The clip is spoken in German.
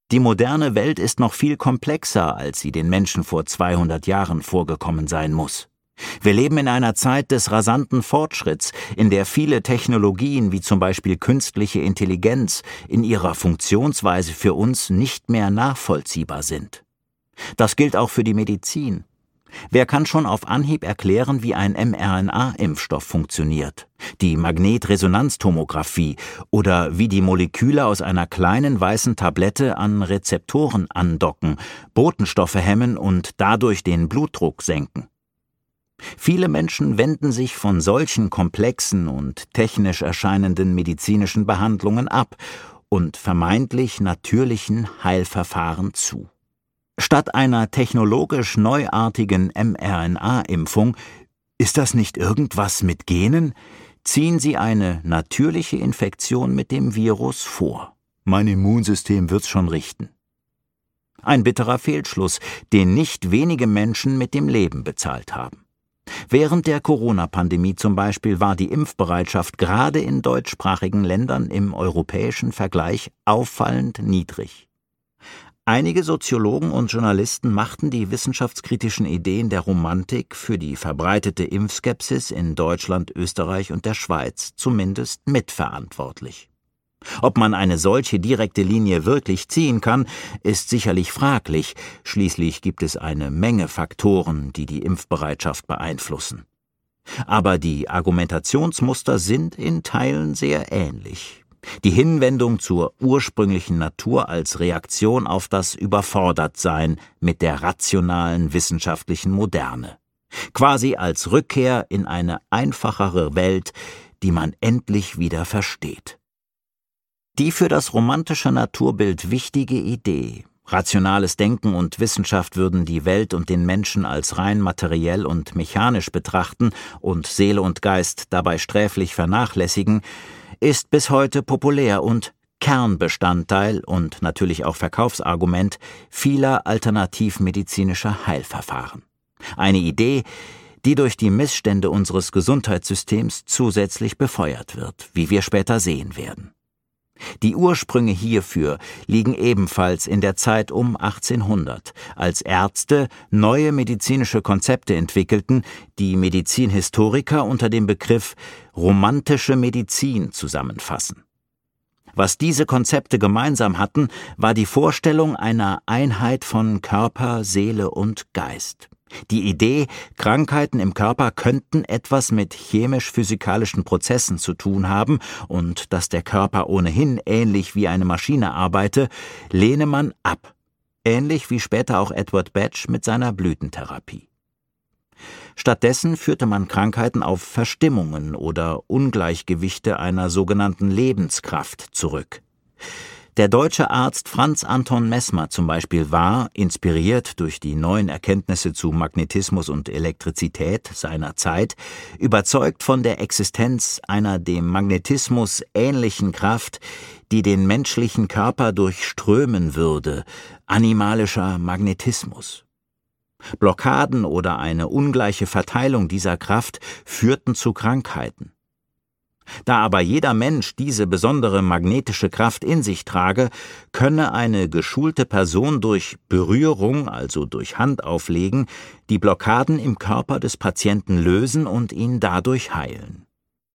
Die moderne Welt ist noch viel komplexer, als sie den Menschen vor 200 Jahren vorgekommen sein muss. Wir leben in einer Zeit des rasanten Fortschritts, in der viele Technologien wie zum Beispiel künstliche Intelligenz in ihrer Funktionsweise für uns nicht mehr nachvollziehbar sind. Das gilt auch für die Medizin. Wer kann schon auf Anhieb erklären, wie ein mRNA-Impfstoff funktioniert, die Magnetresonanztomographie oder wie die Moleküle aus einer kleinen weißen Tablette an Rezeptoren andocken, Botenstoffe hemmen und dadurch den Blutdruck senken? Viele Menschen wenden sich von solchen komplexen und technisch erscheinenden medizinischen Behandlungen ab und vermeintlich natürlichen Heilverfahren zu. Statt einer technologisch neuartigen mRNA-Impfung, ist das nicht irgendwas mit Genen, ziehen sie eine natürliche Infektion mit dem Virus vor. Mein Immunsystem wird's schon richten. Ein bitterer Fehlschluss, den nicht wenige Menschen mit dem Leben bezahlt haben. Während der Corona-Pandemie zum Beispiel war die Impfbereitschaft gerade in deutschsprachigen Ländern im europäischen Vergleich auffallend niedrig. Einige Soziologen und Journalisten machten die wissenschaftskritischen Ideen der Romantik für die verbreitete Impfskepsis in Deutschland, Österreich und der Schweiz zumindest mitverantwortlich. Ob man eine solche direkte Linie wirklich ziehen kann, ist sicherlich fraglich. Schließlich gibt es eine Menge Faktoren, die die Impfbereitschaft beeinflussen. Aber die Argumentationsmuster sind in Teilen sehr ähnlich. Die Hinwendung zur ursprünglichen Natur als Reaktion auf das Überfordertsein mit der rationalen wissenschaftlichen Moderne. Quasi als Rückkehr in eine einfachere Welt, die man endlich wieder versteht. Die für das romantische Naturbild wichtige Idee, rationales Denken und Wissenschaft würden die Welt und den Menschen als rein materiell und mechanisch betrachten und Seele und Geist dabei sträflich vernachlässigen, ist bis heute populär und Kernbestandteil und natürlich auch Verkaufsargument vieler alternativmedizinischer Heilverfahren. Eine Idee, die durch die Missstände unseres Gesundheitssystems zusätzlich befeuert wird, wie wir später sehen werden. Die Ursprünge hierfür liegen ebenfalls in der Zeit um 1800, als Ärzte neue medizinische Konzepte entwickelten, die Medizinhistoriker unter dem Begriff romantische Medizin zusammenfassen. Was diese Konzepte gemeinsam hatten, war die Vorstellung einer Einheit von Körper, Seele und Geist. Die Idee, Krankheiten im Körper könnten etwas mit chemisch-physikalischen Prozessen zu tun haben und dass der Körper ohnehin ähnlich wie eine Maschine arbeite, lehne man ab, ähnlich wie später auch Edward Batch mit seiner Blütentherapie. Stattdessen führte man Krankheiten auf Verstimmungen oder Ungleichgewichte einer sogenannten Lebenskraft zurück. Der deutsche Arzt Franz Anton Mesmer zum Beispiel war, inspiriert durch die neuen Erkenntnisse zu Magnetismus und Elektrizität seiner Zeit, überzeugt von der Existenz einer dem Magnetismus ähnlichen Kraft, die den menschlichen Körper durchströmen würde, animalischer Magnetismus. Blockaden oder eine ungleiche Verteilung dieser Kraft führten zu Krankheiten. Da aber jeder Mensch diese besondere magnetische Kraft in sich trage, könne eine geschulte Person durch Berührung, also durch Handauflegen, die Blockaden im Körper des Patienten lösen und ihn dadurch heilen.